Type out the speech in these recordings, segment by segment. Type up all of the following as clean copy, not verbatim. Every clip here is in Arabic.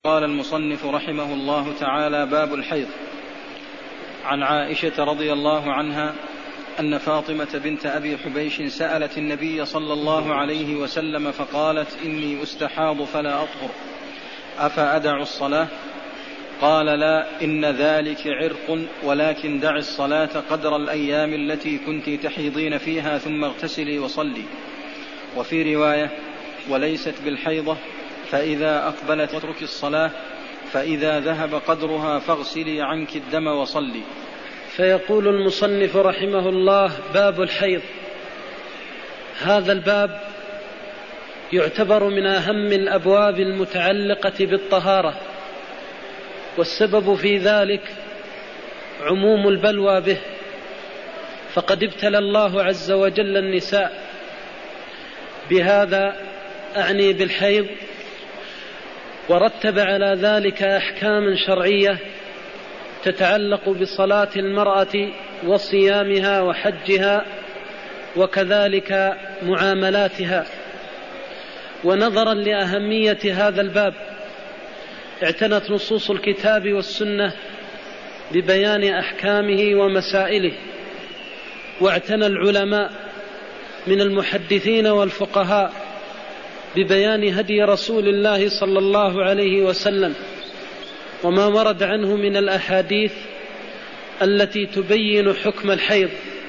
قال المصنف رحمه الله تعالى: باب الحيض. عن عائشة رضي الله عنها أن فاطمة بنت أبي حبيش سألت النبي صلى الله عليه وسلم فقالت: إني أستحاض فلا أطهر أفأدع الصلاة؟ قال: لا، إن ذلك عرق، ولكن دع الصلاة قدر الأيام التي كنت تحيضين فيها ثم اغتسلي وصلي. وفي رواية: وليست بالحيضة، فإذا أقبلت اترك الصلاة، فإذا ذهب قدرها فاغسلي عنك الدم وصلي. فيقول المصنف رحمه الله: باب الحيض. هذا الباب يعتبر من أهم الأبواب المتعلقة بالطهارة، والسبب في ذلك عموم البلوى به، فقد ابتلى الله عز وجل النساء بهذا، أعني بالحيض، ورتب على ذلك أحكام شرعية تتعلق بصلاة المرأة وصيامها وحجها وكذلك معاملاتها. ونظرا لأهمية هذا الباب اعتنت نصوص الكتاب والسنة ببيان أحكامه ومسائله، واعتنى العلماء من المحدثين والفقهاء ببيان هدي رسول الله صلى الله عليه وسلم وما ورد عنه من الأحاديث التي تبين حكم الحيض.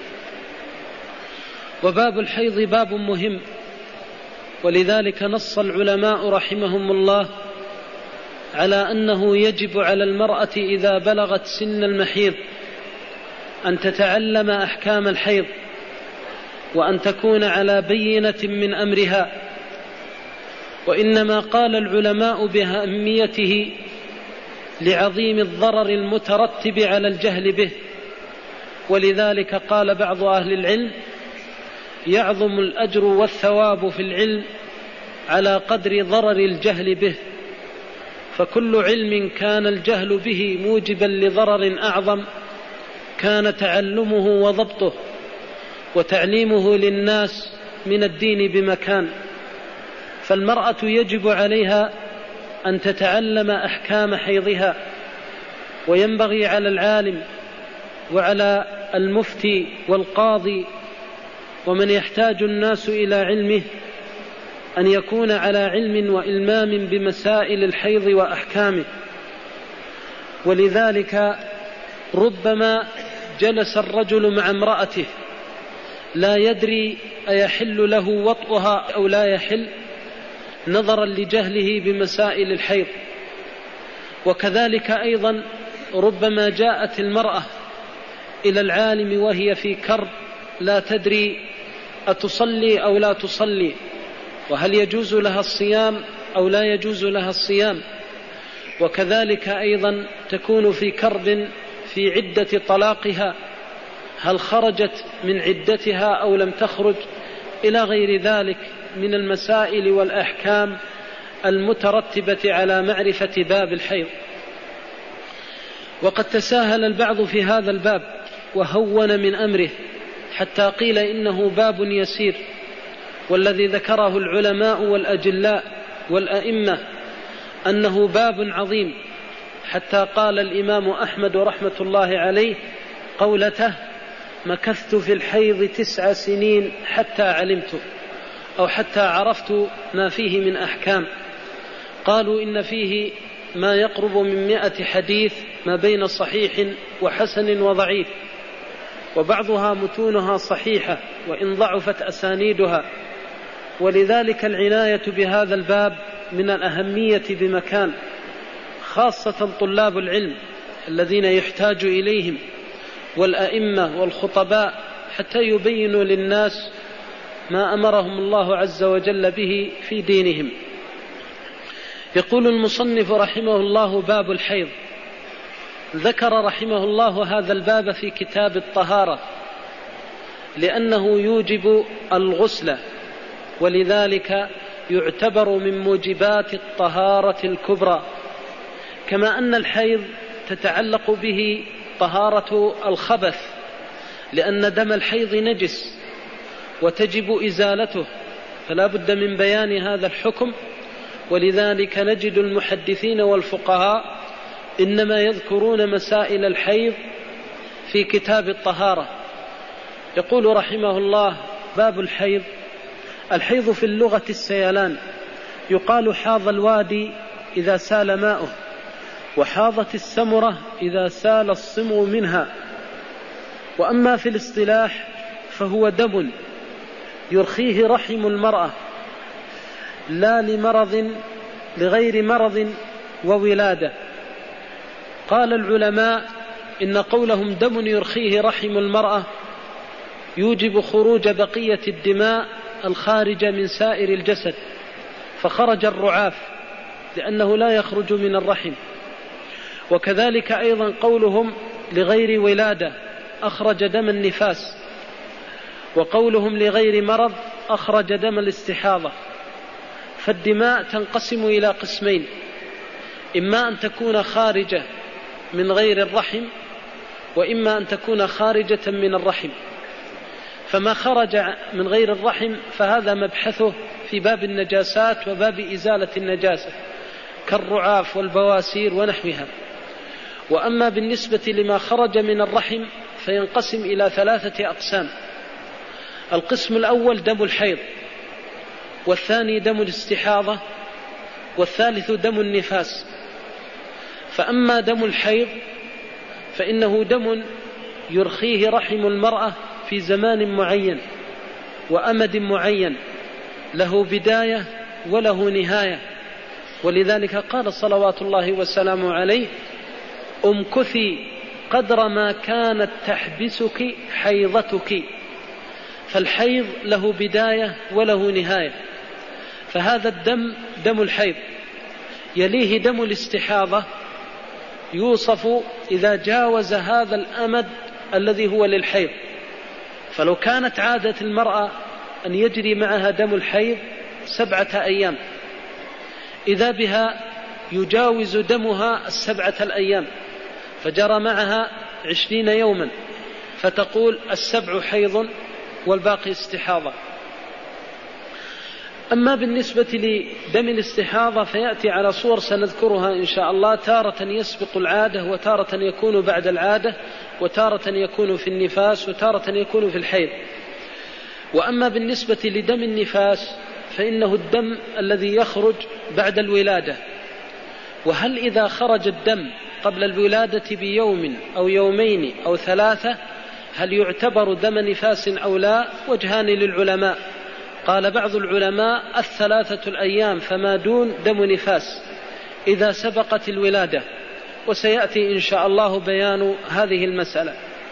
وباب الحيض باب مهم، ولذلك نص العلماء رحمهم الله على أنه يجب على المرأة إذا بلغت سن المحيض أن تتعلم أحكام الحيض، وأن تكون على بينة من أمرها. وإنما قال العلماء بأهميته لعظيم الضرر المترتب على الجهل به، ولذلك قال بعض أهل العلم: يعظم الأجر والثواب في العلم على قدر ضرر الجهل به، فكل علم كان الجهل به موجبا لضرر أعظم كان تعلمه وضبطه وتعليمه للناس من الدين بمكان. فالمرأة يجب عليها أن تتعلم أحكام حيضها، وينبغي على العالم وعلى المفتي والقاضي ومن يحتاج الناس إلى علمه أن يكون على علم وإلمام بمسائل الحيض وأحكامه. ولذلك ربما جلس الرجل مع امرأته لا يدري أيحل له وطئها أو لا يحل، نظرا لجهله بمسائل الحيض. وكذلك أيضا ربما جاءت المرأة إلى العالم وهي في كرب لا تدري أتصلي أو لا تصلي، وهل يجوز لها الصيام أو لا يجوز لها الصيام. وكذلك أيضا تكون في كرب في عدة طلاقها، هل خرجت من عدتها أو لم تخرج، إلى غير ذلك من المسائل والأحكام المترتبة على معرفة باب الحيض. وقد تساهل البعض في هذا الباب وهون من أمره حتى قيل إنه باب يسير، والذي ذكره العلماء والأجلاء والأئمة أنه باب عظيم، حتى قال الإمام أحمد رحمة الله عليه قولته: مكثت في الحيض 9 سنين حتى علمته، أو حتى عرفت ما فيه من أحكام. قالوا إن فيه ما يقرب من 100 حديث ما بين صحيح وحسن وضعيف، وبعضها متونها صحيحة وإن ضعفت أسانيدها. ولذلك العناية بهذا الباب من الأهمية بمكان، خاصة طلاب العلم الذين يحتاج إليهم والأئمة والخطباء حتى يبينوا للناس ما أمرهم الله عز وجل به في دينهم. يقول المصنف رحمه الله: باب الحيض. ذكر رحمه الله هذا الباب في كتاب الطهارة لأنه يوجب الغسل، ولذلك يعتبر من موجبات الطهارة الكبرى. كما أن الحيض تتعلق به طهارة الخبث، لأن دم الحيض نجس وتجب إزالته، فلا بد من بيان هذا الحكم ولذلك نجد المحدثين والفقهاء إنما يذكرون مسائل الحيض في كتاب الطهارة. يقول رحمه الله: باب الحيض. الحيض في اللغة السيلان، يقال حاض الوادي إذا سال ماؤه، وحاضت السمرة إذا سال الصمو منها. وأما في الاصطلاح فهو دم يرخيه رحم المرأة، لا لغير مرض وولادة. قال العلماء إن قولهم دم يرخيه رحم المرأة يوجب خروج بقية الدماء الخارجة من سائر الجسد، فخرج الرعاف لأنه لا يخرج من الرحم. وكذلك أيضا قولهم لغير ولادة أخرج دم النفاس، وقولهم لغير مرض أخرج دم الاستحاضة. فالدماء تنقسم إلى قسمين: إما أن تكون خارجة من غير الرحم، وإما أن تكون خارجة من الرحم. فما خرج من غير الرحم فهذا مبحثه في باب النجاسات وباب إزالة النجاسة كالرعاف والبواسير ونحوها. وأما بالنسبة لما خرج من الرحم فينقسم إلى 3 أقسام: القسم الأول دم الحيض، والثاني دم الاستحاضة، والثالث دم النفاس. فأما دم الحيض فإنه دم يرخيه رحم المرأة في زمان معين وأمد معين، له بداية وله نهاية. ولذلك قال صلوات الله وسلامه عليه: امكثي قدر ما كانت تحبسك حيضتك. فالحيض له بداية وله نهاية. فهذا الدم دم الحيض. يليه دم الاستحاضة، يوصف إذا جاوز هذا الأمد الذي هو للحيض. فلو كانت عادة المرأة أن يجري معها دم الحيض 7 أيام، إذا بها يجاوز دمها 7 الأيام، فجرى معها 20 يوما، فتقول 7 حيض والباقي استحاضة. أما بالنسبة لدم الاستحاضة فيأتي على صور سنذكرها إن شاء الله، تارة يسبق العادة، وتارة يكون بعد العادة، وتارة يكون في النفاس، وتارة يكون في الحيض. وأما بالنسبة لدم النفاس فإنه الدم الذي يخرج بعد الولادة. وهل إذا خرج الدم قبل الولادة بيوم أو يومين أو 3 هل يعتبر دم نفاس أو لا؟ وجهان للعلماء. قال بعض العلماء 3 الأيام فما دون دم نفاس إذا سبقت الولادة، وسيأتي إن شاء الله بيان هذه المسألة.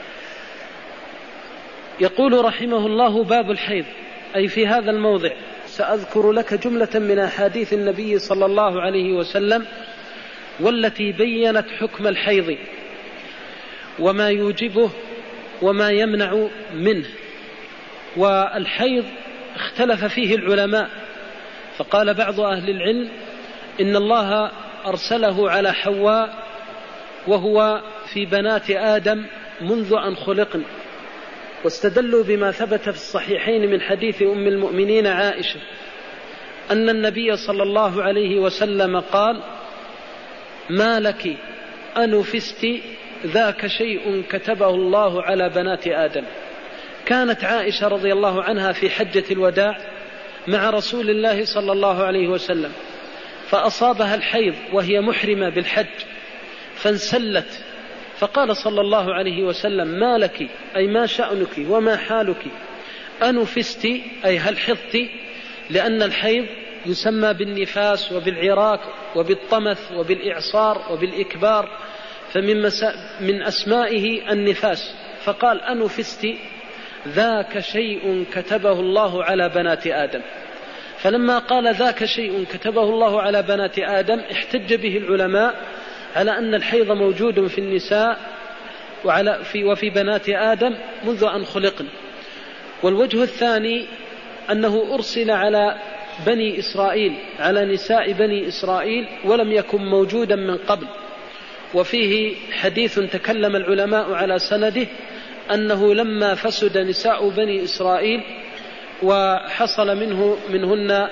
يقول رحمه الله: باب الحيض. أي في هذا الموضع سأذكر لك جملة من أحاديث النبي صلى الله عليه وسلم والتي بيّنت حكم الحيض وما يوجبه وما يمنع منه. والحيض اختلف فيه العلماء، فقال بعض أهل العلم إن الله أرسله على حواء وهو في بنات آدم منذ أن خلقن، واستدلوا بما ثبت في الصحيحين من حديث أم المؤمنين عائشة أن النبي صلى الله عليه وسلم قال: ما لك أنفست ذاك شيء كتبه الله على بنات آدم. كانت عائشة رضي الله عنها في حجة الوداع مع رسول الله صلى الله عليه وسلم، فأصابها الحيض وهي محرمة بالحج فانسلت، فقال صلى الله عليه وسلم: ما لك، أي ما شأنك وما حالك؟ أنفست أي هل حضت؟ لأن الحيض يسمى بالنفاس وبالعراك وبالطمث وبالإعصار وبالإكبار، فمن أسمائه النفاس. فقال: أنفست ذاك شيء كتبه الله على بنات آدم. فلما قال ذاك شيء كتبه الله على بنات آدم احتج به العلماء على أن الحيض موجود في النساء وفي بنات آدم منذ أن خلقن. والوجه الثاني أنه أرسل على بني إسرائيل، على نساء بني إسرائيل، ولم يكن موجودا من قبل. وفيه حديث تكلم العلماء على سنده أنه لما فسد نساء بني إسرائيل وحصل منهن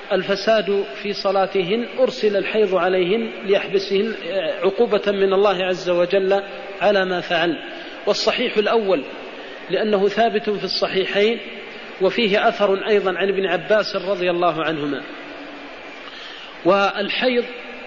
الفساد في صلاتهن أرسل الحيض عليهن ليحبسهن عقوبة من الله عز وجل على ما فعل. والصحيح الأول لأنه ثابت في الصحيحين، وفيه أثر أيضا عن ابن عباس رضي الله عنهما. والحيض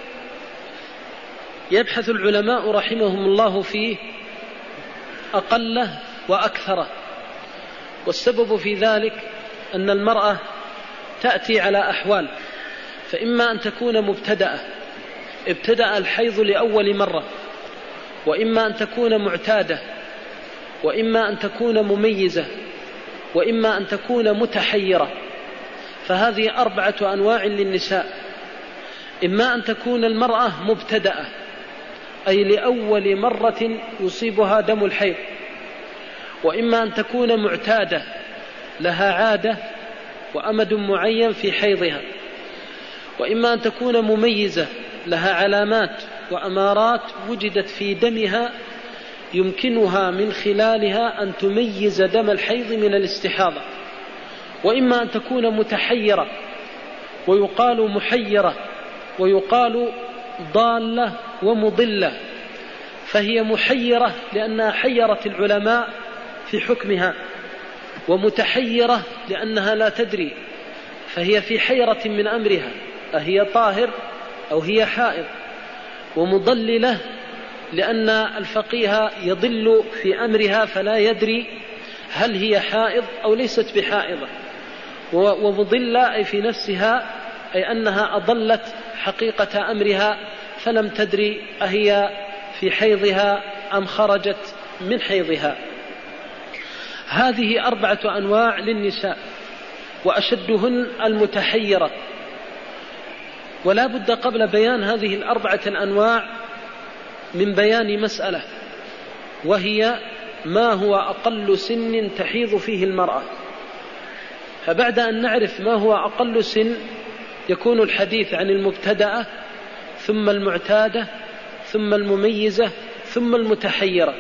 يبحث العلماء رحمهم الله فيه أقله وأكثره، والسبب في ذلك أن المرأة تأتي على أحوال، فإما أن تكون مبتدأة ابتدأ الحيض لأول مرة، وإما أن تكون معتادة، وإما أن تكون مميزة، وإما أن تكون متحيرة. فهذه 4 أنواع للنساء. إما أن تكون المرأة مبتدأة أي لأول مرة يصيبها دم الحيض، وإما أن تكون معتادة لها عادة وأمد معين في حيضها، وإما أن تكون مميزة لها علامات وأمارات وجدت في دمها يمكنها من خلالها أن تميز دم الحيض من الاستحاضة، وإما أن تكون متحيرة، ويقال محيرة، ويقال ضالة ومضلة. فهي محيرة لأنها حيرت العلماء في حكمها، ومتحيرة لأنها لا تدري، فهي في حيرة من أمرها أهي طاهر أو هي حائض. ومضللة لأن الفقيه يضل في أمرها فلا يدري هل هي حائض أو ليست بحائضة. ومضلة أي في نفسها أي أنها أضلت حقيقة أمرها فلم تدري أهي في حيضها أم خرجت من حيضها. هذه 4 أنواع للنساء، وأشدهن المتحيرة. ولا بد قبل بيان هذه 4 الأنواع من بيان مسألة، وهي ما هو أقل سن تحيض فيه المرأة. فبعد أن نعرف ما هو أقل سن يكون الحديث عن المبتدأة، ثم المعتادة، ثم المميزة، ثم المتحيرة.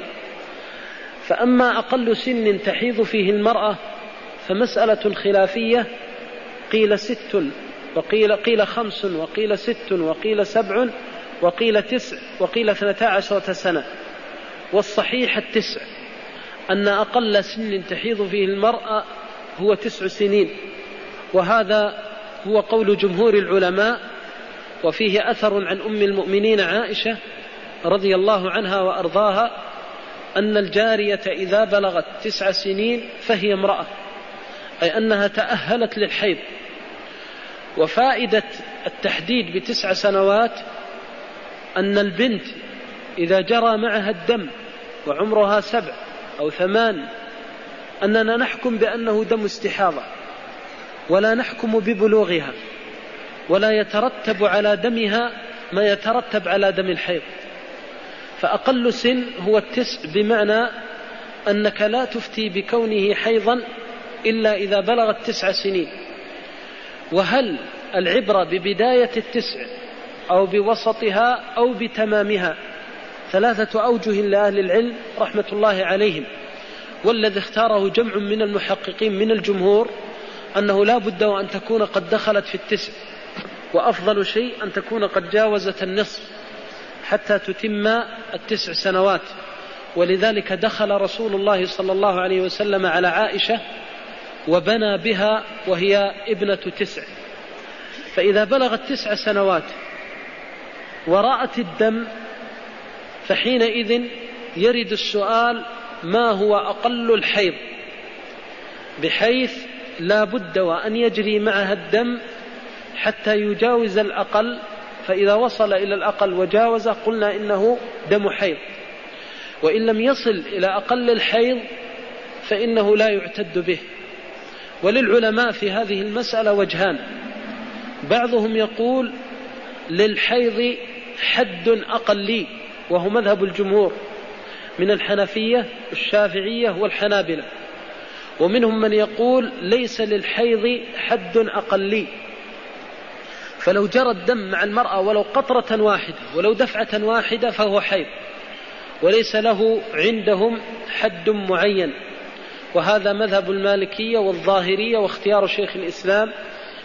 فأما أقل سن تحيض فيه المرأة فمسألة خلافية، قيل 6 وقيل 5 وقيل 6 وقيل 7 وقيل 9 وقيل 12 سنة. والصحيح 9، أن أقل سن تحيض فيه المرأة هو 9 سنين، وهذا هو قول جمهور العلماء. وفيه أثر عن أم المؤمنين عائشة رضي الله عنها وأرضاها أن الجارية إذا بلغت 9 سنين فهي امرأة، أي أنها تأهلت للحيض. وفائدة التحديد ب9 سنوات أن البنت إذا جرى معها الدم وعمرها 7 أو 8 أننا نحكم بأنه دم استحاضة، ولا نحكم ببلوغها، ولا يترتب على دمها ما يترتب على دم الحيض. فأقل سن هو 9، بمعنى أنك لا تفتي بكونه حيضا إلا إذا بلغت 9 سنين. وهل العبرة ببداية 9 أو بوسطها أو بتمامها؟ 3 أوجه لأهل العلم رحمة الله عليهم، والذي اختاره جمع من المحققين من الجمهور أنه لا بد وأن تكون قد دخلت في 9، وأفضل شيء أن تكون قد جاوزت النصف حتى تتم 9 سنوات. ولذلك دخل رسول الله صلى الله عليه وسلم على عائشة وبنى بها وهي ابنة 9. فإذا بلغت 9 سنوات ورأت الدم فحينئذ يرد السؤال ما هو أقل الحيض، بحيث لا بد وأن يجري معها الدم حتى يجاوز الأقل. فإذا وصل إلى الأقل وجاوز قلنا إنه دم حيض، وإن لم يصل إلى أقل الحيض فإنه لا يعتد به. وللعلماء في هذه المسألة وجهان، بعضهم يقول للحيض حد أقلي وهو مذهب الجمهور من الحنفية والشافعية والحنابلة، ومنهم من يقول ليس للحيض حد أقلي، فلو جرى الدم مع المرأة ولو قطرة واحدة ولو دفعة واحدة فهو حيض، وليس له عندهم حد معين. وهذا مذهب المالكية والظاهرية واختيار شيخ الإسلام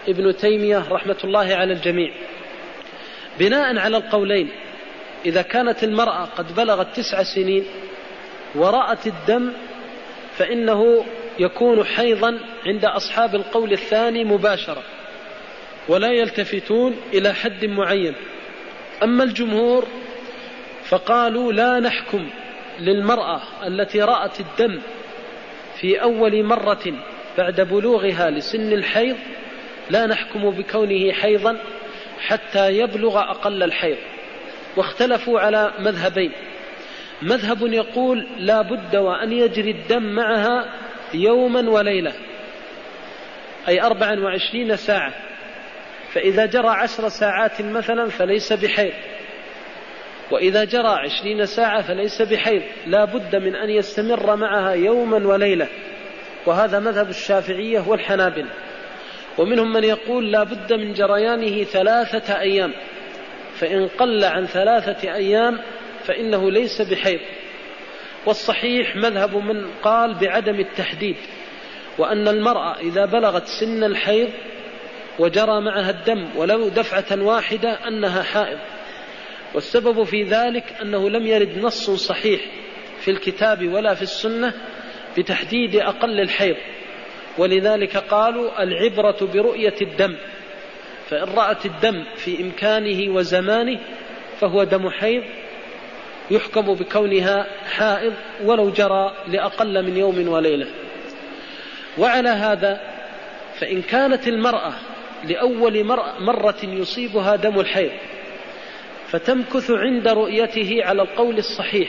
ابن تيمية رحمة الله على الجميع بناء على القولين. إذا كانت المرأة قد بلغت 9 سنين ورأت الدم فإنه يكون حيضا عند أصحاب القول الثاني مباشرة ولا يلتفتون إلى حد معين. أما الجمهور فقالوا لا نحكم للمرأة التي رأت الدم في أول مرة بعد بلوغها لسن الحيض، لا نحكم بكونه حيضا حتى يبلغ أقل الحيض. واختلفوا على مذهبين: مذهب يقول لا بد وأن يجري الدم معها يوما وليلة، أي 24 ساعة، فإذا جرى 10 ساعات مثلا فليس بحيض، وإذا جرى 20 ساعة فليس بحيض، لا بد من أن يستمر معها يوما وليلة. وهذا مذهب الشافعية والحنابلة. ومنهم من يقول لا بد من جريانه 3 أيام، فإن قل عن 3 أيام فإنه ليس بحيض. والصحيح مذهب من قال بعدم التحديد، وأن المرأة إذا بلغت سن الحيض وجرى معها الدم ولو دفعة واحدة أنها حائض. والسبب في ذلك أنه لم يرد نص صحيح في الكتاب ولا في السنة بتحديد أقل الحيض، ولذلك قالوا العبرة برؤية الدم، فإن رأت الدم في إمكانه وزمانه فهو دم حيض يحكم بكونها حائض ولو جرى لأقل من يوم وليلة. وعلى هذا فإن كانت المرأة لأول مرة يصيبها دم الحيض فتمكث عند رؤيته على القول الصحيح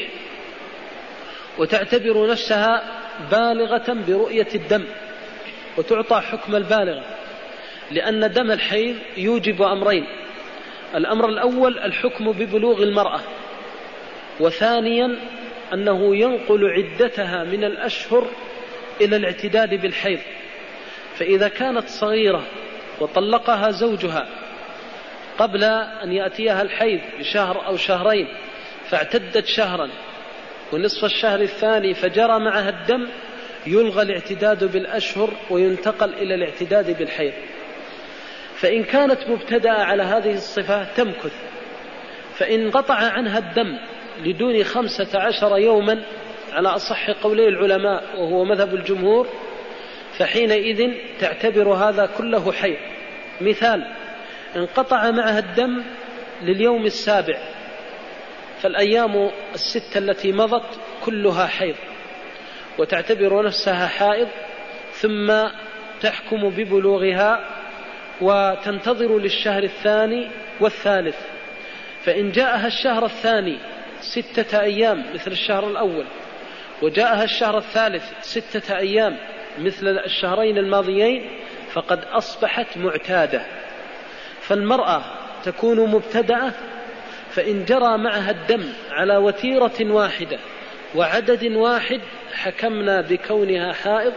وتعتبر نفسها بالغة برؤية الدم وتعطى حكم البالغة، لأن دم الحيض يوجب أمرين: الأمر الأول الحكم ببلوغ المرأة، وثانيا أنه ينقل عدتها من الأشهر إلى الاعتداد بالحيض. فإذا كانت صغيرة وطلقها زوجها قبل أن يأتيها الحيض بشهر أو شهرين فاعتدت شهرا ونصف الشهر الثاني فجرى معها الدم، يلغى الاعتداد بالأشهر وينتقل إلى الاعتداد بالحيض. فإن كانت مبتدأة على هذه الصفة تمكث، فإن قطع عنها الدم لدون 15 يوما على أصح قولي العلماء وهو مذهب الجمهور فحينئذ تعتبر هذا كله حيض. مثال: انقطع معها الدم لليوم 7 فالأيام 6 التي مضت كلها حيض وتعتبر نفسها حائض، ثم تحكم ببلوغها وتنتظر للشهر الثاني والثالث. فإن جاءها الشهر الثاني 6 أيام مثل الشهر الأول، وجاءها الشهر الثالث 6 أيام مثل الشهرين الماضيين، فقد أصبحت معتادة. فالمرأة تكون مبتدأة، فإن جرى معها الدم على وتيرة واحدة وعدد واحد حكمنا بكونها حائض،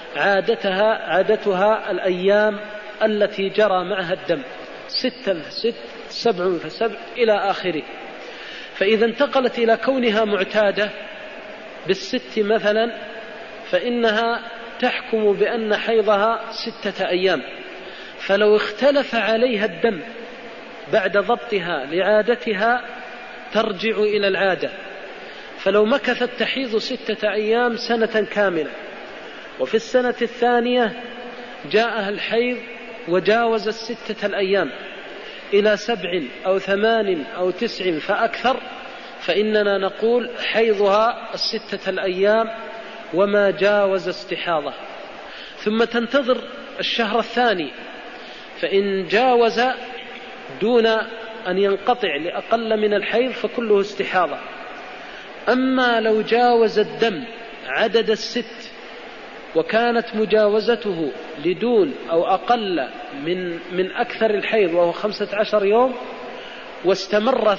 عادتها الأيام التي جرى معها الدم 6 ف6 7 ف7 إلى آخره. فإذا انتقلت إلى كونها معتادة بال6 مثلا فإنها تحكم بأن حيضها 6 أيام. فلو اختلف عليها الدم بعد ضبطها لعادتها ترجع إلى العادة. فلو مكثت تحيض 6 أيام سنة كاملة، وفي السنة الثانية جاءها الحيض وجاوز 6 الأيام إلى 7 أو 8 أو 9 فأكثر، فإننا نقول حيضها 6 الأيام وما جاوز استحاضة. ثم تنتظر الشهر الثاني، فإن جاوز دون أن ينقطع لأقل من الحيض فكله استحاضة. أما لو جاوز الدم عدد 6 وكانت مجاوزته لدون أو أقل من أكثر الحيض وهو 15 يوم، واستمر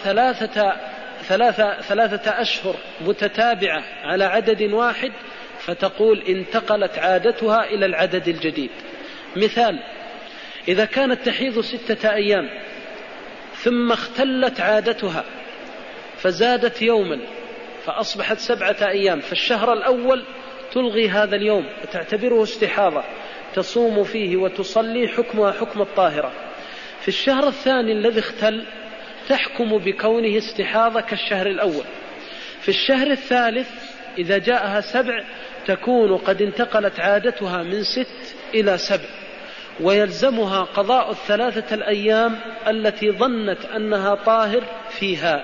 3 أشهر متتابعة على عدد واحد، فتقول انتقلت عادتها إلى العدد الجديد. مثال: إذا كانت تحيض 6 أيام ثم اختلت عادتها فزادت يوما فأصبحت 7 أيام، فالشهر الأول تلغي هذا اليوم وتعتبره استحاضة، تصوم فيه وتصلي حكمها حكم الطاهرة. في الشهر الثاني الذي اختل تحكم بكونه استحاضة كالشهر الأول. في الشهر الثالث إذا جاءها 7 تكون قد انتقلت عادتها من 6 إلى 7، ويلزمها قضاء 3 الأيام التي ظنت أنها طاهر فيها،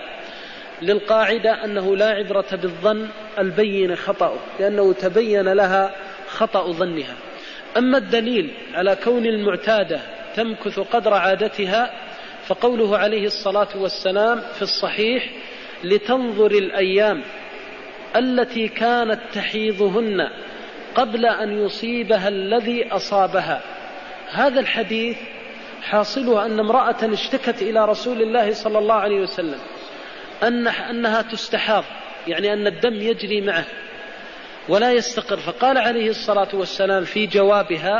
للقاعدة أنه لا عبرة بالظن البين خطأه، لأنه تبين لها خطأ ظنها. أما الدليل على كون المعتادة تمكث قدر عادتها فقوله عليه الصلاة والسلام في الصحيح: لتنظر الأيام التي كانت تحيضهن قبل أن يصيبها الذي أصابها. هذا الحديث حاصله أن امرأة اشتكت إلى رسول الله صلى الله عليه وسلم أنها تستحاض، يعني أن الدم يجري معه ولا يستقر، فقال عليه الصلاة والسلام في جوابها: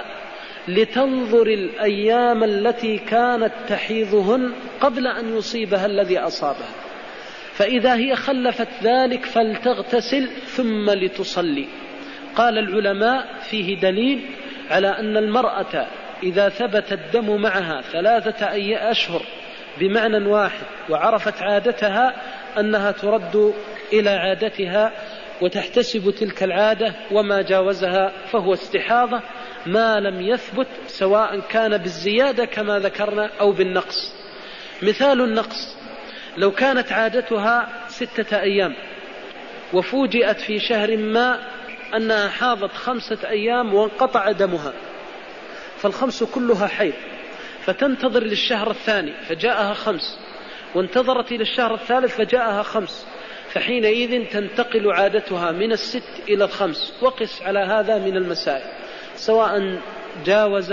لتنظر الأيام التي كانت تحيضهن قبل أن يصيبها الذي أصابها، فإذا هي خلفت ذلك فلتغتسل ثم لتصلي. قال العلماء فيه دليل على أن المرأة إذا ثبت الدم معها 3 أشهر بمعنى واحد وعرفت عادتها أنها ترد إلى عادتها وتحتسب تلك العادة، وما جاوزها فهو استحاضة ما لم يثبت، سواء كان بالزيادة كما ذكرنا أو بالنقص. مثال النقص: لو كانت عادتها 6 أيام وفوجئت في شهر ما أنها حاضت 5 أيام وانقطع دمها، فالخمس كلها حيض، فتنتظر للشهر الثاني فجاءها 5، وانتظرت إلى الشهر الثالث فجاءها 5، فحينئذ تنتقل عادتها من 6 إلى 5. وقس على هذا من المسائل سواء جاوز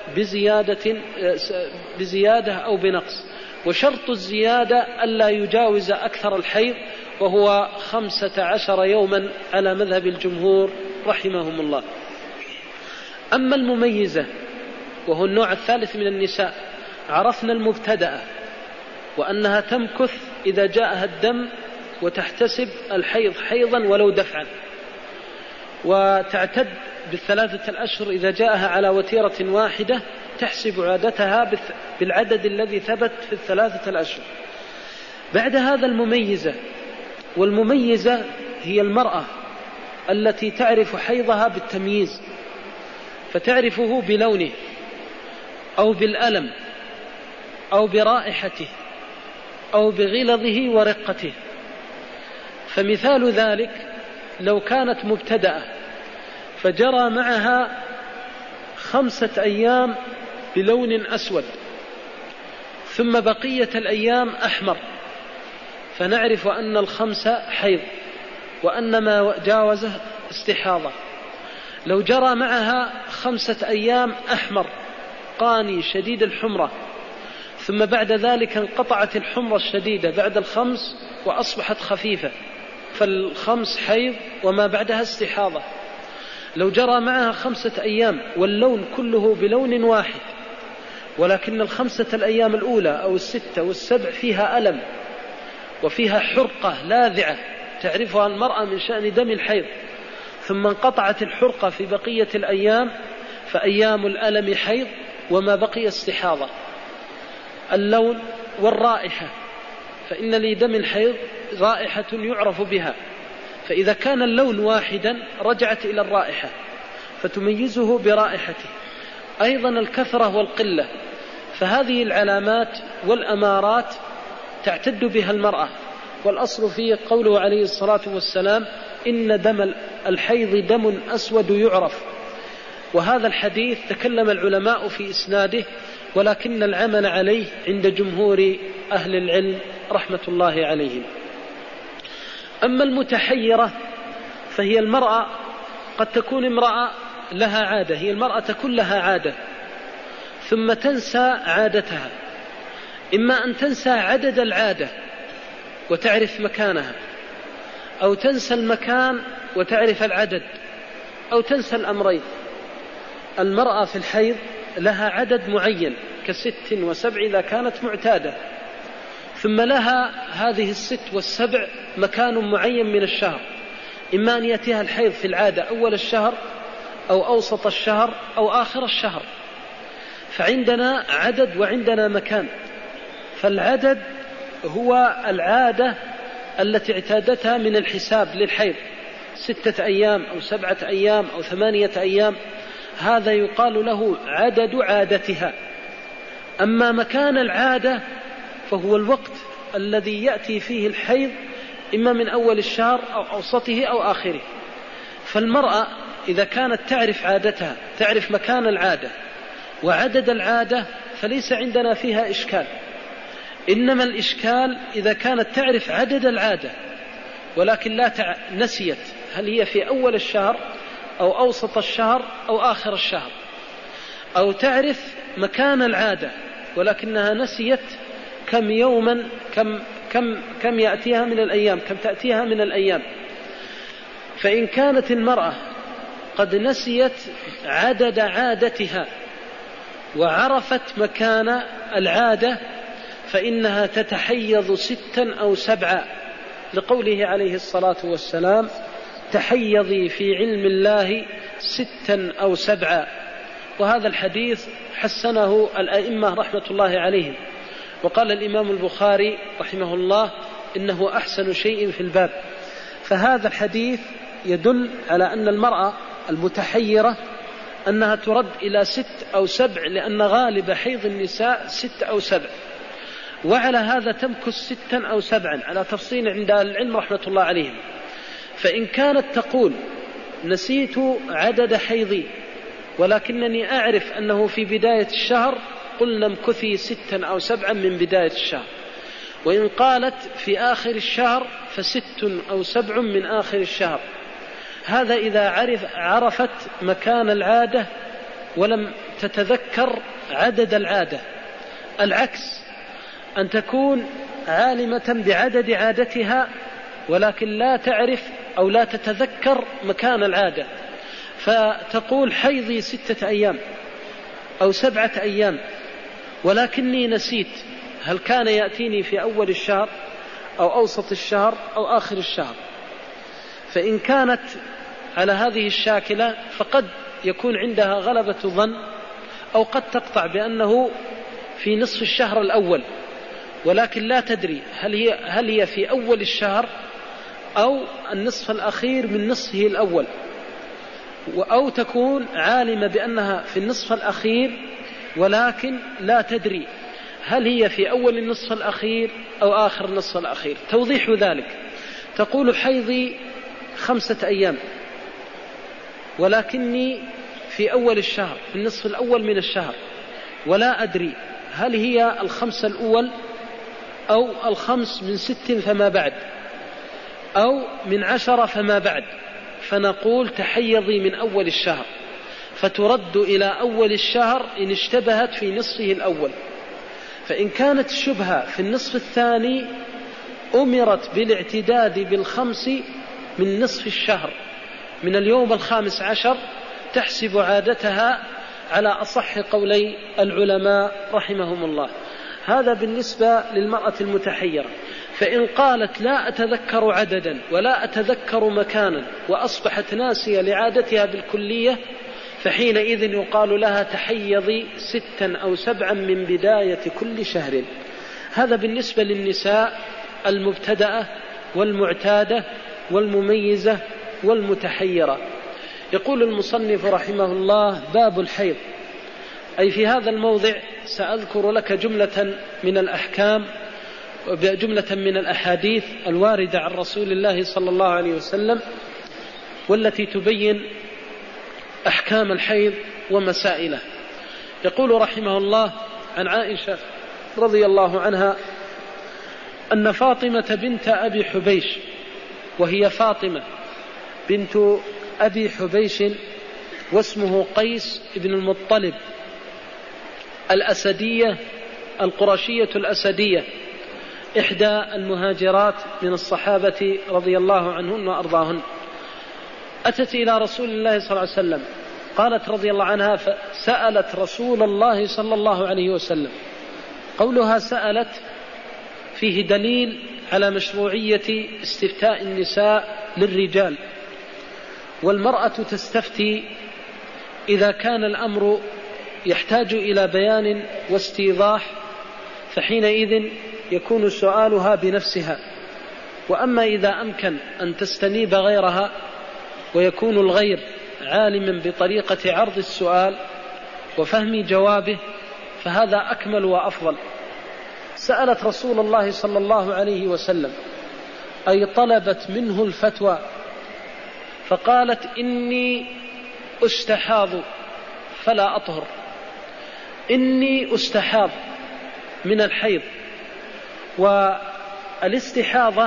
بزيادة أو بنقص، وشرط الزيادة ألا يجاوز أكثر الحيض، وهو 15 يوما على مذهب الجمهور رحمهم الله. أما المميزة وهو النوع الثالث من النساء، عرفنا المبتدأة وأنها تمكث إذا جاءها الدم وتحتسب الحيض حيضا ولو دفعا، وتعتد ب3 الأشهر إذا جاءها على وتيرة واحدة، تحسب عادتها بالعدد الذي ثبت في 3 الأشهر. بعد هذا المميزة، والمميزة هي المرأة التي تعرف حيضها بالتمييز، فتعرفه بلونه أو بالألم أو برائحته أو بغلظه ورقته. فمثال ذلك: لو كانت مبتدأة فجرى معها 5 أيام بلون أسود، ثم بقية الأيام أحمر، فنعرف أن ال5 حيض وأن ما جاوزه استحاضة. لو جرى معها 5 أيام أحمر قاني شديد الحمرة، ثم بعد ذلك انقطعت الحمرة الشديدة بعد 5 وأصبحت خفيفة، فال5 حيض وما بعدها استحاضة. لو جرى معها 5 أيام واللون كله بلون واحد، ولكن ال5 الأيام الأولى أو 6 و7 فيها ألم وفيها حرقة لاذعة تعرفها المرأة من شأن دم الحيض، ثم انقطعت الحرقة في بقية الأيام، فأيام الألم حيض وما بقي استحاضة. اللون والرائحة، فإن لدم الحيض رائحة يعرف بها، فإذا كان اللون واحدا رجعت إلى الرائحة فتميزه برائحته. أيضا الكثرة والقلة، فهذه العلامات والأمارات تعتد بها المرأة، والأصل فيه قوله عليه الصلاة والسلام: إن دم الحيض دم أسود يعرف. وهذا الحديث تكلم العلماء في إسناده، ولكن العمل عليه عند جمهور أهل العلم رحمة الله عليهم. أما المتحيرة فهي المرأة، قد تكون امرأة لها عادة، هي المرأة تكون لها عادة ثم تنسى عادتها، إما أن تنسى عدد العادة وتعرف مكانها، أو تنسى المكان وتعرف العدد، أو تنسى الأمرين. المرأة في الحيض لها عدد معين ك6 و7 إذا كانت معتادة، ثم لها هذه 6 و7 مكان معين من الشهر، إما أن يأتيها الحيض في العادة أول الشهر، أو أوسط الشهر أو آخر الشهر. فعندنا عدد وعندنا مكان. فالعدد هو العادة التي اعتادتها من الحساب للحيض 6 أيام أو 7 أيام أو 8 أيام، هذا يقال له عدد عادتها. أما مكان العادة فهو الوقت الذي يأتي فيه الحيض، إما من أول الشهر أو أوسطه أو آخره. فالمرأة إذا كانت تعرف عادتها، تعرف مكان العادة وعدد العادة، فليس عندنا فيها إشكال. إنما الإشكال إذا كانت تعرف عدد العادة ولكن لا نسيت هل هي في أول الشهر أو أوسط الشهر أو آخر الشهر، أو تعرف مكان العادة ولكنها نسيت كم يوما كم يأتيها من الأيام، كم تأتيها من الأيام. فإن كانت المرأة قد نسيت عدد عادتها وعرفت مكان العادة فإنها تتحيض 6 أو 7، لقوله عليه الصلاة والسلام: تحيضي في علم الله 6 أو 7. وهذا الحديث حسنه الأئمة رحمة الله عليهم، وقال الإمام البخاري رحمه الله إنه أحسن شيء في الباب. فهذا الحديث يدل على أن المرأة المتحيرة أنها ترد إلى 6 أو 7، لأن غالب حيض النساء 6 أو 7، وعلى هذا تمكث 6 أو 7 على تفصيل عند العلم رحمة الله عليهم. فإن كانت تقول: نسيت عدد حيضي ولكنني أعرف أنه في بداية الشهر، قلنا امكثي 6 أو 7 من بداية الشهر. وإن قالت في آخر الشهر ف6 أو 7 من آخر الشهر. هذا إذا عرفت مكان العادة ولم تتذكر عدد العادة. العكس، أن تكون عالمة بعدد عادتها ولكن لا تعرف أو لا تتذكر مكان العادة، فتقول: حيضي 6 أيام أو 7 أيام ولكني نسيت هل كان يأتيني في أول الشهر أو أوسط الشهر أو آخر الشهر. فإن كانت على هذه الشاكلة فقد يكون عندها غلبة ظن، أو قد تقطع بأنه في نصف الشهر الأول ولكن لا تدري هل هي في أول الشهر أو النصف الأخير من نصفه الأول، أو تكون عالمة بأنها في النصف الأخير ولكن لا تدري هل هي في أول النصف الأخير أو آخر النصف الأخير. توضيح ذلك: تقول: حيضي 5 أيام ولكني في أول الشهر في النصف الأول من الشهر، ولا أدري هل هي 5 الأول أو 5 من 6 فما بعد أو من 10 فما بعد. فنقول: تحيضي من أول الشهر، فترد إلى أول الشهر إن اشتبهت في نصفه الأول. فإن كانت الشبهة في النصف الثاني أمرت بالاعتداد ب5 من نصف الشهر من اليوم 15، تحسب عادتها على أصح قولي العلماء رحمهم الله. هذا بالنسبة للمرأة المتحيرة. فإن قالت: لا أتذكر عددا ولا أتذكر مكانا وأصبحت ناسية لعادتها بالكلية، فحينئذ يقال لها: تحيضي 6 أو 7 من بداية كل شهر. هذا بالنسبة للنساء المبتدأة والمعتادة والمميزة والمتحيرة. يقول المصنف رحمه الله: باب الحيض. أي في هذا الموضع سأذكر لك جملة من الأحكام وجملة من الأحاديث الواردة عن رسول الله صلى الله عليه وسلم، والتي تبين أحكام الحيض ومسائله. يقول رحمه الله عن عائشة رضي الله عنها أن فاطمة بنت أبي حبيش، وهي فاطمة بنت أبي حبيش واسمه قيس بن المطلب الأسدية القرشية الأسدية، إحدى المهاجرات من الصحابة رضي الله عنهن وأرضاهن، أتت إلى رسول الله صلى الله عليه وسلم. قالت رضي الله عنها: فسألت رسول الله صلى الله عليه وسلم. قولها سألت فيه دليل على مشروعية استفتاء النساء للرجال، والمرأة تستفتي إذا كان الأمر يحتاج إلى بيان واستيضاح فحينئذ يكون سؤالها بنفسها. وأما إذا أمكن أن تستنيب غيرها ويكون الغير عالما بطريقة عرض السؤال وفهم جوابه فهذا أكمل وأفضل. سألت رسول الله صلى الله عليه وسلم أي طلبت منه الفتوى فقالت إني أستحاض فلا أطهر. إني أستحاض من الحيض، والاستحاضة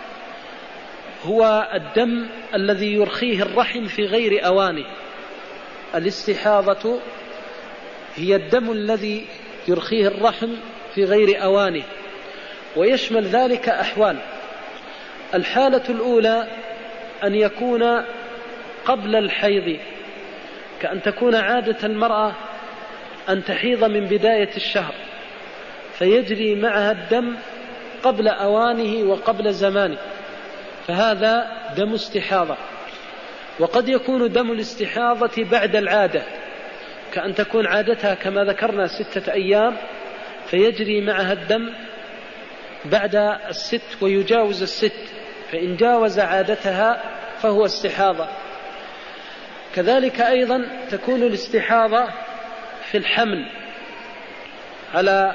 هو الدم الذي يرخيه الرحم في غير أوانه. الاستحاضة هي الدم الذي يرخيه الرحم في غير أوانه، ويشمل ذلك أحوال. الحالة الأولى أن يكون قبل الحيض، كأن تكون عادة المرأة أن تحيض من بداية الشهر فيجري معها الدم قبل أوانه وقبل زمانه، فهذا دم استحاضة. وقد يكون دم الاستحاضة بعد العادة، كأن تكون عادتها كما ذكرنا 6 أيام فيجري معها الدم بعد 6 ويجاوز 6، فإن جاوز عادتها فهو استحاضة. كذلك أيضا تكون الاستحاضة في الحمل على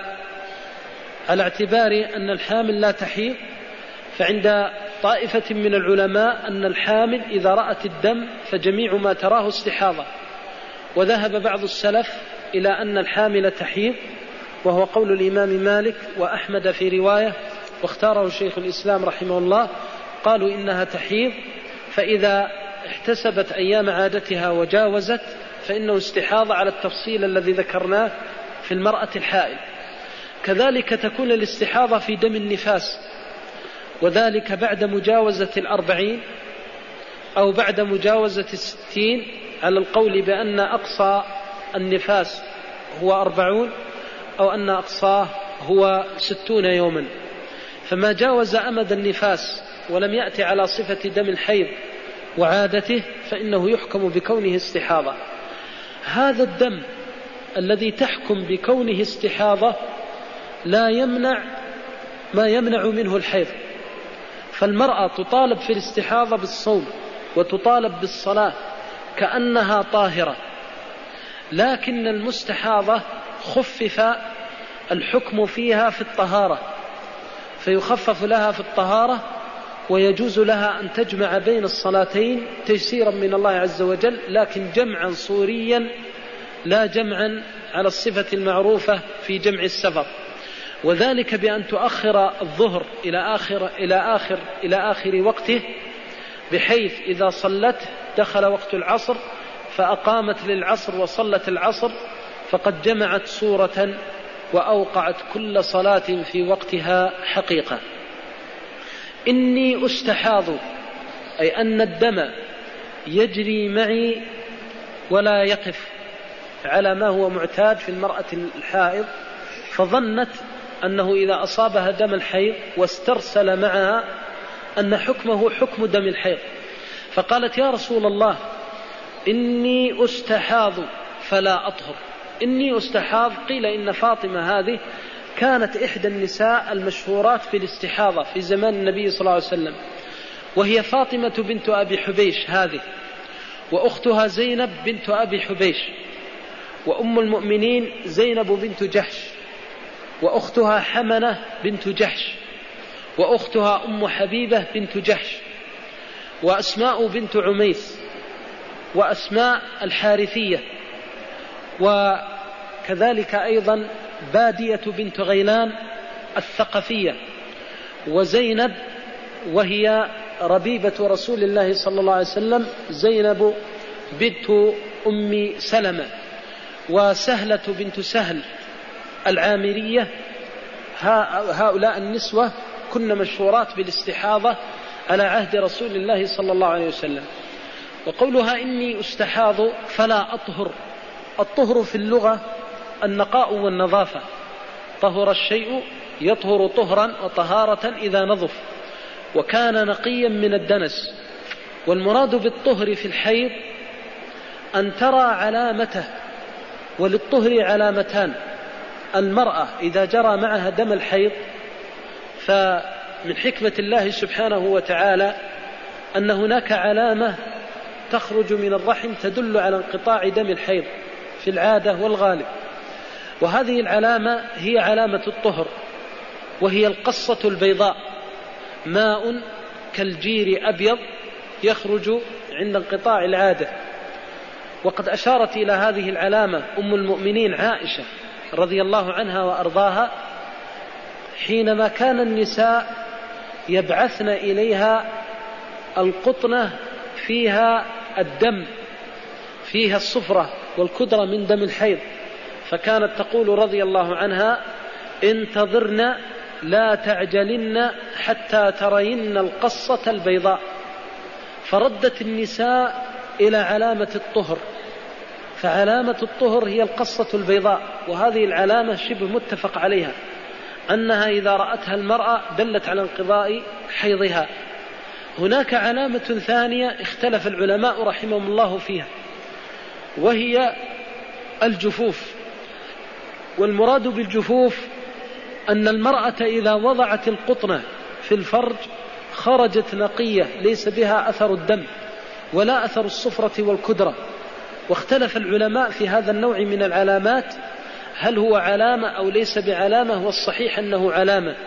اعتبار أن الحامل لا تحيض، فعند طائفة من العلماء أن الحامل إذا رأت الدم فجميع ما تراه استحاضة، وذهب بعض السلف إلى أن الحامل تحيض، وهو قول الإمام مالك وأحمد في رواية، واختاره شيخ الإسلام رحمه الله، قالوا إنها تحيض، فإذا احتسبت أيام عادتها وجاوزت فإنه استحاضة على التفصيل الذي ذكرناه في المرأة الحائل. كذلك تكون الاستحاضة في دم النفاس، وذلك بعد مجاوزة 40 أو بعد مجاوزة 60 على القول بأن أقصى النفاس هو 40 أو أن أقصاه هو 60 يوما. فما جاوز أمد النفاس ولم يأتي على صفة دم الحيض وعادته فإنه يحكم بكونه استحاضة. هذا الدم الذي تحكم بكونه استحاضة لا يمنع ما يمنع منه الحيض، فالمرأة تطالب في الاستحاضة بالصوم وتطالب بالصلاة كأنها طاهرة، لكن المستحاضة خفف الحكم فيها في الطهارة، فيخفف لها في الطهارة ويجوز لها أن تجمع بين الصلاتين تيسيرا من الله عز وجل، لكن جمعا صوريا لا جمعا على الصفة المعروفة في جمع السفر، وذلك بأن تؤخر الظهر إلى آخر وقته، بحيث إذا صلت دخل وقت العصر فأقامت للعصر وصلت العصر فقد جمعت صورة وأوقعت كل صلاة في وقتها حقيقة. إني أستحاض أي أن الدم يجري معي ولا يقف على ما هو معتاد في المرأة الحائض، فظنت أنه إذا أصابها دم الحيض واسترسل معها أن حكمه حكم دم الحيض، فقالت يا رسول الله إني أستحاض فلا أطهر. إني أستحاض، قيل إن فاطمة هذه كانت إحدى النساء المشهورات في الاستحاضة في زمان النبي صلى الله عليه وسلم، وهي فاطمة بنت أبي حبيش هذه، وأختها زينب بنت أبي حبيش، وأم المؤمنين زينب بنت جحش، وأختها حمنة بنت جحش، وأختها أم حبيبة بنت جحش، وأسماء بنت عميس، وأسماء الحارثية، وكذلك أيضا بادية بنت غيلان الثقفية، وزينب وهي ربيبة رسول الله صلى الله عليه وسلم زينب بنت أم سلمة، وسهلة بنت سهل العامرية. هؤلاء النسوة كن مشهورات بالاستحاضة على عهد رسول الله صلى الله عليه وسلم. وقولها إني أستحاض فلا أطهر، الطهر في اللغة النقاء والنظافة، طهر الشيء يطهر طهرا وطهارة إذا نظف وكان نقيا من الدنس. والمراد بالطهر في الحيض أن ترى علامته. وللطهر علامتان: المرأة إذا جرى معها دم الحيض، فمن حكمة الله سبحانه وتعالى أن هناك علامة تخرج من الرحم تدل على انقطاع دم الحيض في العادة والغالب، وهذه العلامة هي علامة الطهر، وهي القصة البيضاء، ماء كالجير أبيض يخرج عند انقطاع العادة. وقد أشارت إلى هذه العلامة أم المؤمنين عائشة رضي الله عنها وأرضاها حينما كان النساء يبعثن إليها القطنة فيها الدم، فيها الصفرة والكدرة من دم الحيض، فكانت تقول رضي الله عنها: انتظرن لا تعجلن حتى ترين القصة البيضاء. فردت النساء إلى علامة الطهر، فعلامة الطهر هي القصة البيضاء، وهذه العلامة شبه متفق عليها أنها إذا رأتها المرأة دلت على انقضاء حيضها. هناك علامة ثانية اختلف العلماء رحمهم الله فيها، وهي الجفوف. والمراد بالجفوف أن المرأة إذا وضعت القطنة في الفرج خرجت نقية ليس بها أثر الدم ولا أثر الصفرة والكدرة. واختلف العلماء في هذا النوع من العلامات هل هو علامة أو ليس بعلامة، والصحيح أنه علامة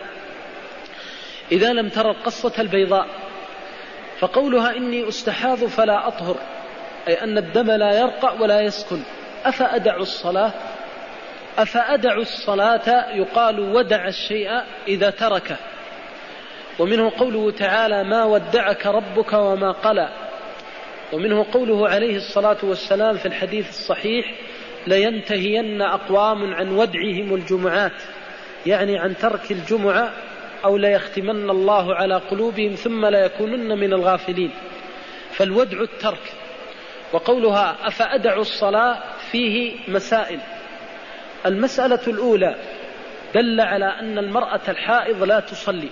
إذا لم ترى القصة البيضاء. فقولها إني أستحاض فلا أطهر، أي أن الدم لا يرقع ولا يسكن، أفأدع الصلاة؟ أفأدع الصلاة يقال ودع الشيء إذا تركه. ومنه قوله تعالى: ما ودعك ربك وما قلى. ومنه قوله عليه الصلاة والسلام في الحديث الصحيح: لينتهين أقوام عن ودعهم الجمعات، يعني عن ترك الجمعة، أو ليختمن الله على قلوبهم ثم لا يكونن من الغافلين. فالودع الترك. وقولها أفأدع الصلاة فيه مسائل. المسألة الأولى دل على أن المرأة الحائض لا تصلي،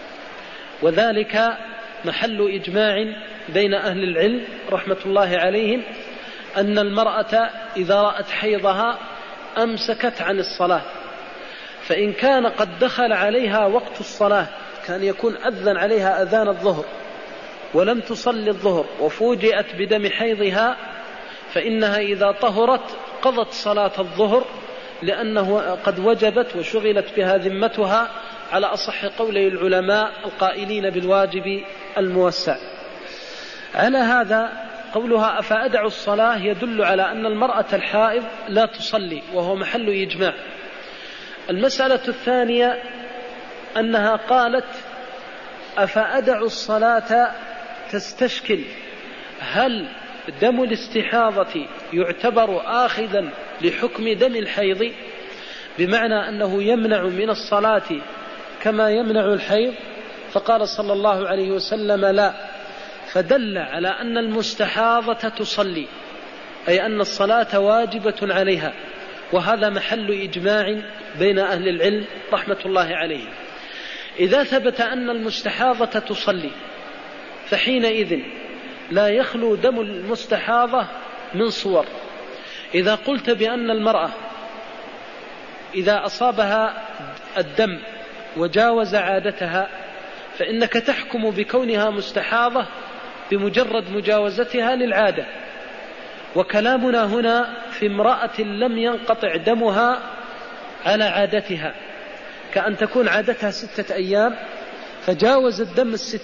وذلك محل إجماع بين أهل العلم رحمة الله عليهم أن المرأة إذا رأت حيضها أمسكت عن الصلاة. فإن كان قد دخل عليها وقت الصلاة، كان يكون أذن عليها أذان الظهر ولم تصلي الظهر وفوجئت بدم حيضها، فإنها إذا طهرت قضت صلاة الظهر، لأنه قد وجبت وشغلت بها ذمتها على أصح قولي العلماء القائلين بالواجب الموسع. على هذا قولها أفأدع الصلاة يدل على أن المرأة الحائض لا تصلي، وهو محل إجماع. المسألة الثانية أنها قالت أفأدع الصلاة تستشكل هل دم الاستحاضة يعتبر آخذا لحكم دم الحيض، بمعنى أنه يمنع من الصلاة كما يمنع الحيض؟ فقال صلى الله عليه وسلم لا، فدل على أن المستحاضة تصلي، أي أن الصلاة واجبة عليها، وهذا محل إجماع بين أهل العلم رحمة الله عليهم. إذا ثبت أن المستحاضة تصلي فحينئذ لا يخلو دم المستحاضة من صور. إذا قلت بأن المرأة إذا أصابها الدم وجاوز عادتها فإنك تحكم بكونها مستحاضة بمجرد مجاوزتها للعادة، وكلامنا هنا في امرأة لم ينقطع دمها على عادتها، كأن تكون عادتها 6 أيام فجاوز الدم 6،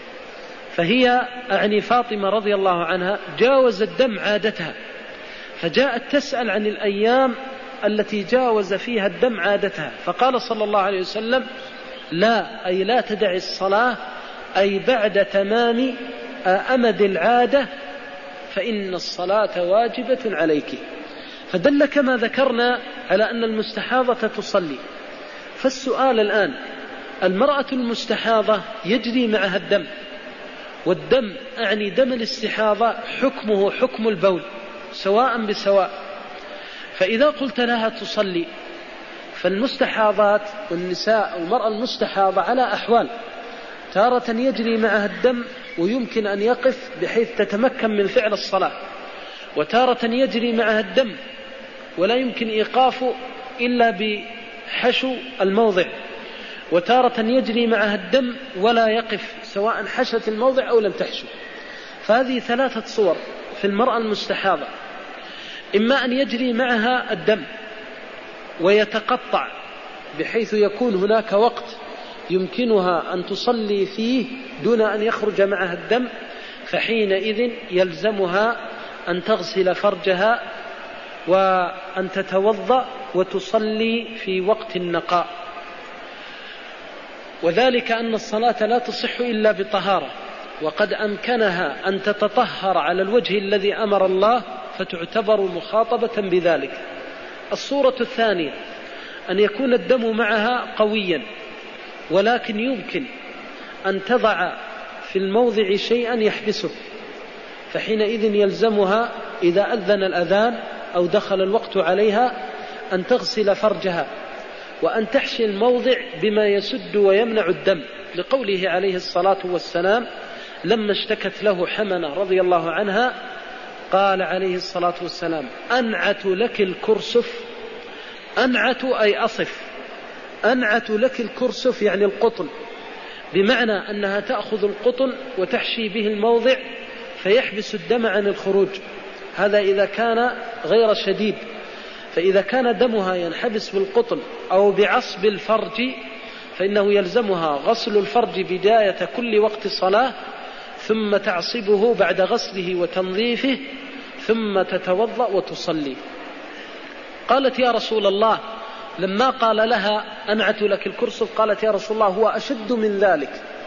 فهي أعني فاطمة رضي الله عنها جاوز الدم عادتها، فجاءت تسأل عن الأيام التي جاوز فيها الدم عادتها، فقال صلى الله عليه وسلم لا، أي لا تدع الصلاة، أي بعد تمام أمد العادة فإن الصلاة واجبة عليك. فدل كما ذكرنا على أن المستحاضة تصلي. فالسؤال الآن، المرأة المستحاضة يجري معها الدم، والدم أعني دم الاستحاضة حكمه حكم البول سواء بسواء، فإذا قلت لها تصلي، فالمستحاضات والنساء والمرأة المستحاضة على أحوال، تارة يجري معها الدم ويمكن أن يقف بحيث تتمكن من فعل الصلاة، وتارة يجري معها الدم ولا يمكن إيقافه إلا بحشو الموضع، وتارة يجري معها الدم ولا يقف سواء حشت الموضع أو لم تحشو. فهذه 3 صور في المرأة المستحاضة: إما أن يجري معها الدم ويتقطع بحيث يكون هناك وقت يمكنها أن تصلي فيه دون أن يخرج معها الدم، فحينئذ يلزمها أن تغسل فرجها وأن تتوضأ وتصلي في وقت النقاء، وذلك أن الصلاة لا تصح إلا بطهارة، وقد أمكنها أن تتطهر على الوجه الذي أمر الله فتعتبر مخاطبة بذلك. الصورة الثانية أن يكون الدم معها قويا ولكن يمكن أن تضع في الموضع شيئا يحبسه، فحينئذ يلزمها إذا أذن الأذان أو دخل الوقت عليها أن تغسل فرجها وأن تحشي الموضع بما يسد ويمنع الدم، لقوله عليه الصلاة والسلام لما اشتكت له حمنة رضي الله عنها قال عليه الصلاة والسلام: أنعت لك الكرسف. أنعت أي أصف، أنعت لك الكرسف يعني القطن، بمعنى أنها تأخذ القطن وتحشي به الموضع فيحبس الدم عن الخروج. هذا إذا كان غير شديد، فإذا كان دمها ينحبس بالقطن أو بعصب الفرج فإنه يلزمها غسل الفرج بداية كل وقت صلاة، ثم تعصبه بعد غسله وتنظيفه، ثم تتوضأ وتصلي. قالت: يا رسول الله، لما قال لها أنعت لك الكرسف قالت: يا رسول الله هو أشد من ذلك،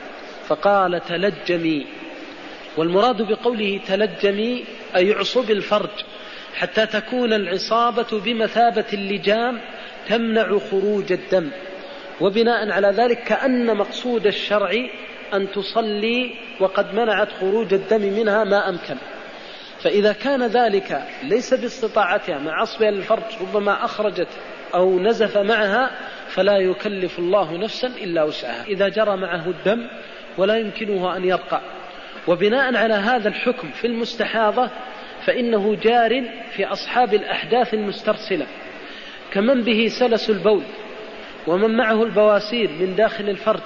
فقال: تلجمي. والمراد بقوله تلجمي أي اعصب الفرج حتى تكون العصابة بمثابة اللجام تمنع خروج الدم، وبناء على ذلك كأن مقصود الشرع أن تصلي وقد منعت خروج الدم منها ما أمكن. فإذا كان ذلك ليس باستطاعتها مع عصبها للفرج، ربما أخرجت أو نزف معها، فلا يكلف الله نفسا إلا وسعها. إذا جرى معه الدم ولا يمكنه أن يرقى، وبناء على هذا الحكم في المستحاضة فإنه جار في أصحاب الأحداث المسترسلة، كمن به سلس البول ومن معه البواسير من داخل الفرج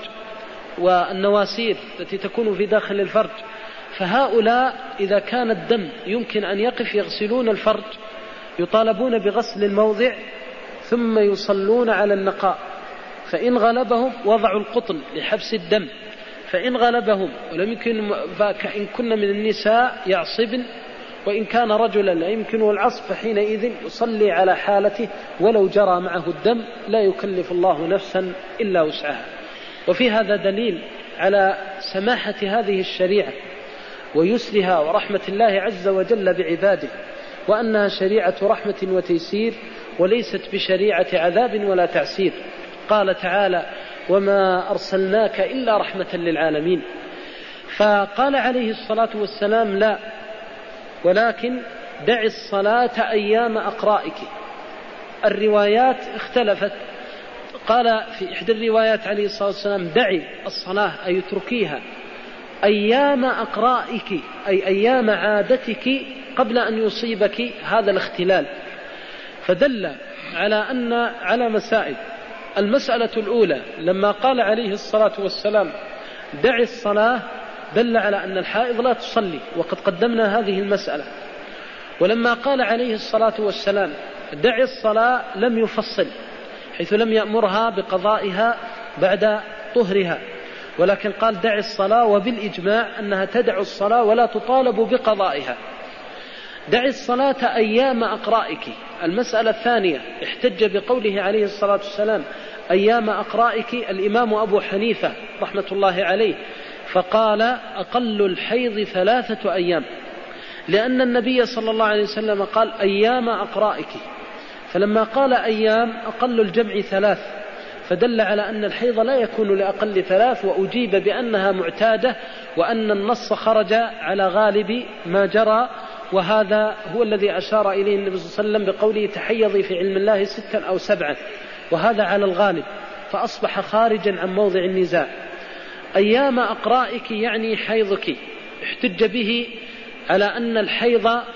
والنواسير التي تكون في داخل الفرج، فهؤلاء إذا كان الدم يمكن أن يقف يغسلون الفرج يطالبون بغسل الموضع ثم يصلون على النقاء، فإن غلبهم وضعوا القطن لحبس الدم، فإن غلبهم ولم يمكن فإن كن من النساء يعصبن، وإن كان رجلا لا يمكنه العصب فحينئذ يصلي على حالته ولو جرى معه الدم، لا يكلف الله نفسا إلا وسعها. وفي هذا دليل على سماحة هذه الشريعة ويسرها ورحمة الله عز وجل بعباده، وأنها شريعة رحمة وتيسير وليست بشريعة عذاب ولا تعسير. قال تعالى: وما أرسلناك إلا رحمة للعالمين. فقال عليه الصلاة والسلام: لا، ولكن دع الصلاة أيام أقرائك. الروايات اختلفت، قال في إحدى الروايات عليه الصلاة والسلام: دعي الصلاة أي اتركيها أيام أقرائك أي أيام عادتك قبل أن يصيبك هذا الاختلال. فدل على مسائل. المسألة الأولى لما قال عليه الصلاة والسلام: دع الصلاة، دل على أن الحائض لا تصلي، وقد قدمنا هذه المسألة. ولما قال عليه الصلاة والسلام: دع الصلاة، لم يفصل، حيث لم يأمرها بقضائها بعد طهرها، ولكن قال: دع الصلاة، وبالإجماع أنها تدع الصلاة ولا تطالب بقضائها. دع الصلاة أيام أقرائك. المسألة الثانية احتج بقوله عليه الصلاة والسلام أيام أقرائك الإمام أبو حنيفة رحمة الله عليه، فقال: أقل الحيض 3 أيام، لأن النبي صلى الله عليه وسلم قال أيام أقرائك، فلما قال أيام أقل الجمع 3، فدل على أن الحيض لا يكون لأقل 3، وأجيب بأنها معتادة، وأن النص خرج على غالب ما جرى، وهذا هو الذي أشار إليه النبي صلى الله عليه وسلم بقوله: تحيضي في علم الله 6 أو 7، وهذا على الغالب، فأصبح خارجا عن موضع النزاع. أيام أقرائك يعني حيضك، احتج به على أن الحيض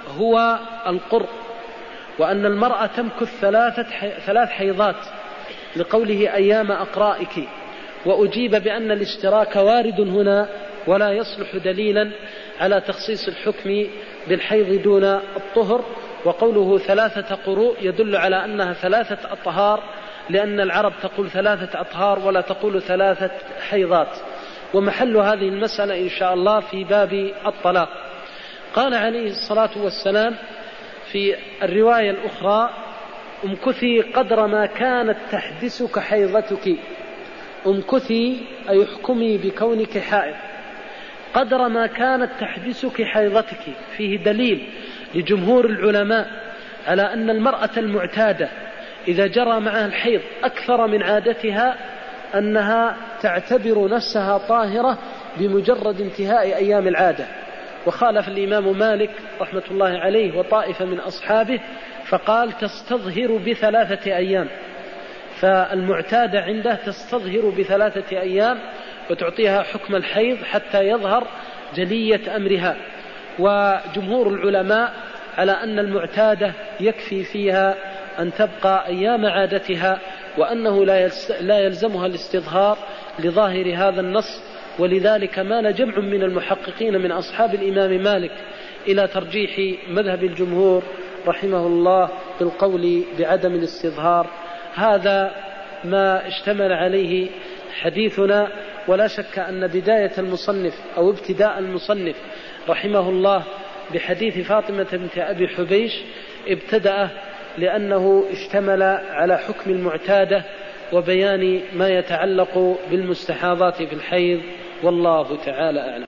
هو القرء، وأن المرأة تمكث 3 حيضات لقوله أيام أقرائك. وأجيب بأن الاشتراك وارد هنا ولا يصلح دليلا على تخصيص الحكم بالحيض دون الطهر، وقوله 3 قروء يدل على أنها 3 أطهار، لأن العرب تقول 3 أطهار ولا تقول 3 حيضات. ومحل هذه المسألة إن شاء الله في باب الطلاق. قال عليه الصلاة والسلام في الرواية الأخرى: امكثي قدر ما كانت تحدثك حيضتك. امكثي أي احكمي بكونك حائض قدر ما كانت تحدثك حيضتك. فيه دليل لجمهور العلماء على أن المرأة المعتادة إذا جرى معها الحيض أكثر من عادتها أنها تعتبر نفسها طاهرة بمجرد انتهاء أيام العادة. وخالف الإمام مالك رحمة الله عليه وطائفة من أصحابه فقال تستظهر ب3 أيام، فالمعتادة عنده تستظهر ب3 أيام وتعطيها حكم الحيض حتى يظهر جلية أمرها. وجمهور العلماء على أن المعتادة يكفي فيها أن تبقى أيام عادتها، وأنه لا يلزمها الاستظهار لظاهر هذا النص. ولذلك مال جمع من المحققين من أصحاب الإمام مالك إلى ترجيح مذهب الجمهور رحمه الله بالقول بعدم الاستظهار. هذا ما اشتمل عليه حديثنا. ولا شك أن بداية المصنف أو ابتداء المصنف رحمه الله بحديث فاطمة بنت أبي حبيش ابتدأ لأنه اشتمل على حكم المعتادة وبيان ما يتعلق بالمستحاضات في الحيض، والله تعالى أعلم.